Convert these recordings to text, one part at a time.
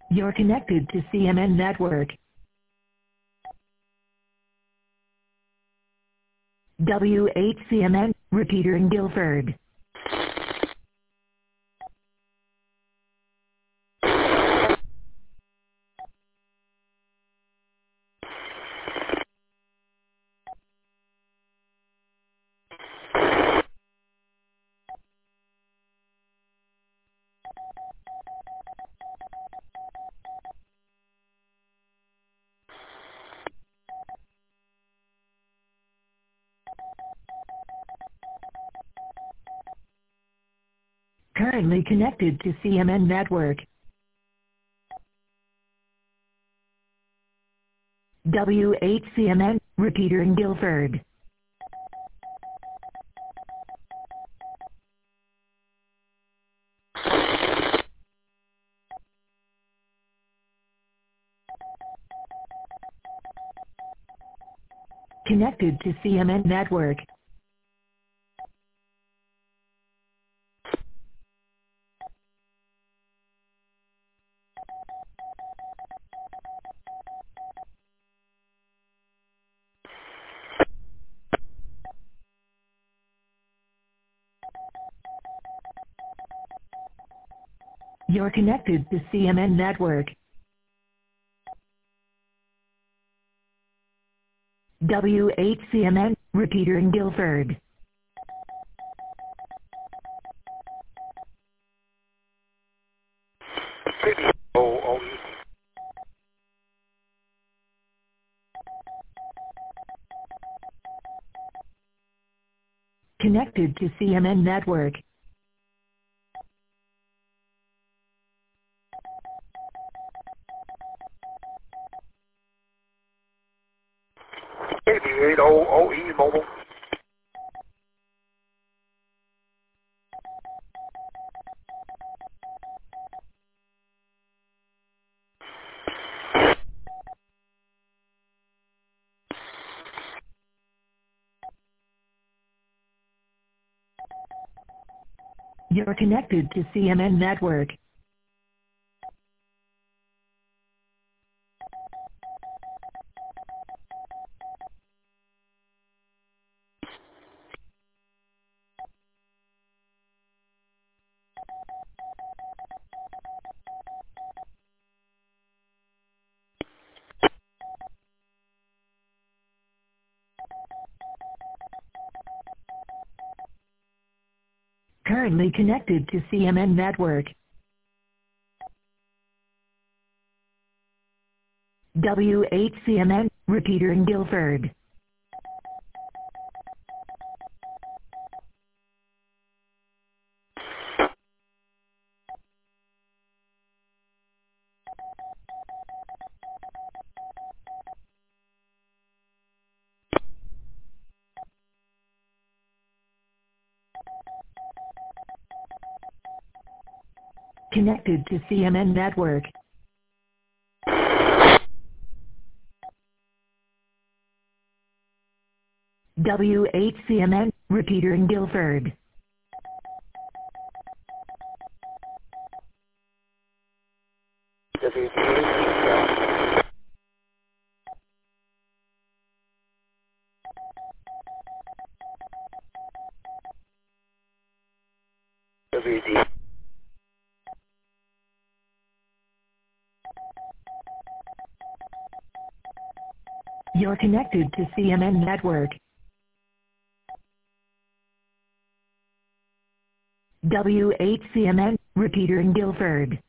You're connected to CMN Network. W8CMN, repeater in Guilford. Currently connected to CMN Network. W8CMN, repeater in Guilford. Connected to CMN Network. You're connected to CMN Network. W8CMN, repeater in Guilford. Connected to CMN Network. KV8OE mobile. You're connected to CMN Network. Currently connected to CMN Network. W8CMN, repeater in Guilford. Connected to CMN Network. W8CMN, repeater in Guilford. WD. You're connected to CMN Network. W8CMN, repeater in Guilford.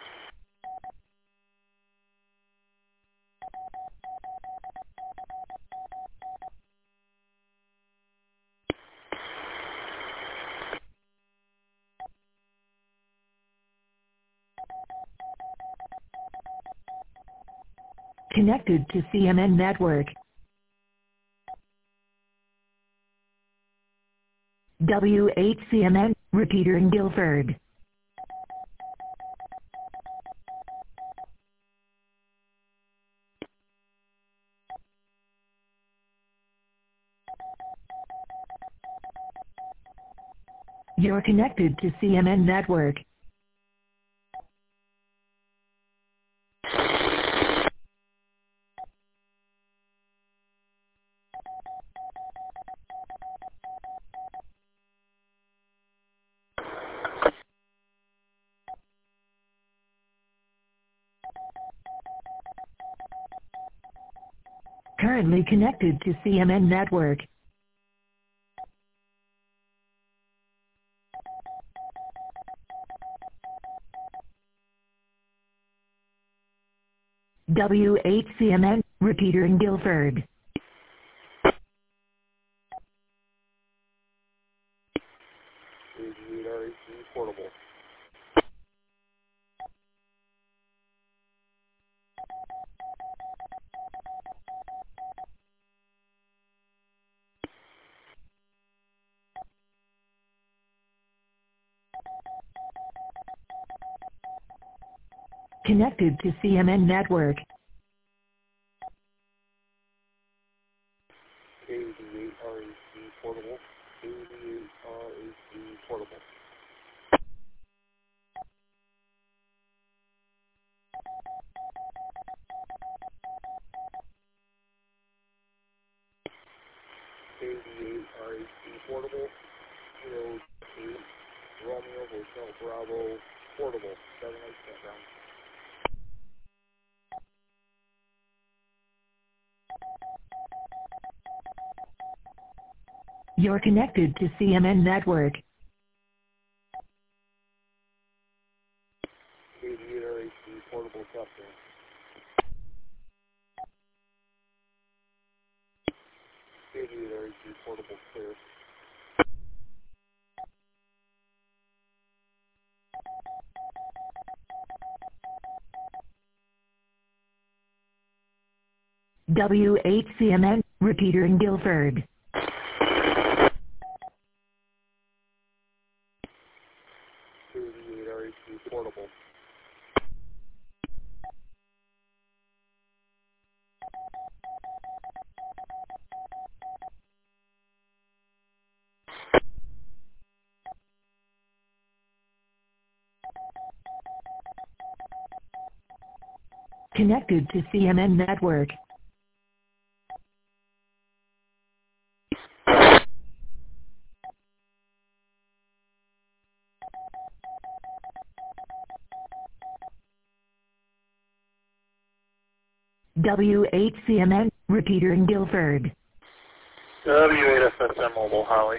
Connected to CMN Network. W8CMN, repeater in Guilford. You're connected to CMN Network. currently connected to CMN network. W8CMN, repeater in Guilford. KD8RAC portable. Connected to CMN network. KD8RAC portable. KD8RAC portable. KD8RAC portable. 08 Romeo Hotel Bravo portable. 7 8 campground. You're connected to CMN network. KD8RAC portable captain. KD8RAC portable clear. W8CMN, repeater in Guilford. KD8RAC portable. Connected to CMN network. W8CMN, repeater in Guilford. W8FSM mobile Holly.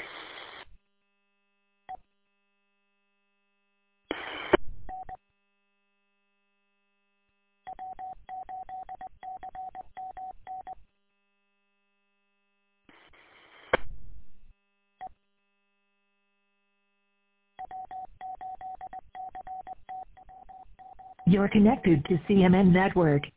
You're connected to CMN network.